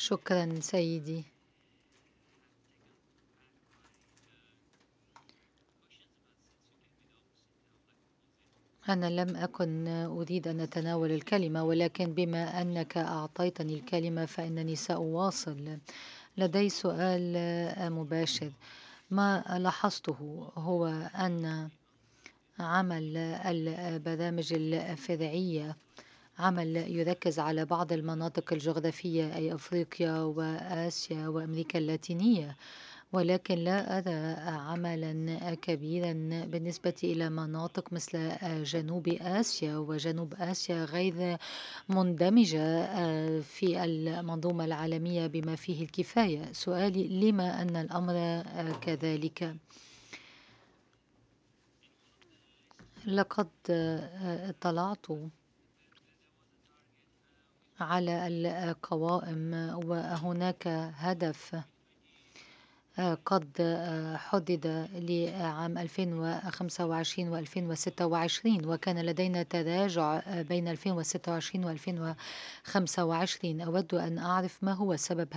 شكرا سيدي. أنا لم أكن أريد أن أتناول الكلمة، ولكن بما أنك أعطيتني الكلمة فإنني سأواصل. لدي سؤال مباشر. ما لاحظته هو أن عمل البرامج الفرعية عمل يركز على بعض المناطق الجغرافية، أي أفريقيا وآسيا وأمريكا اللاتينية، ولكن لا أرى عملا كبيرا بالنسبة إلى مناطق مثل جنوب آسيا، وجنوب آسيا غير مندمجة في المنظومة العالمية بما فيه الكفاية. سؤالي: لما أن الأمر كذلك؟ لقد اطلعت على القوائم، وهناك هدف قد حدد لعام 2025 و2026، وكان لدينا تراجع بين 2026 و2025. أود أن أعرف ما هو سبب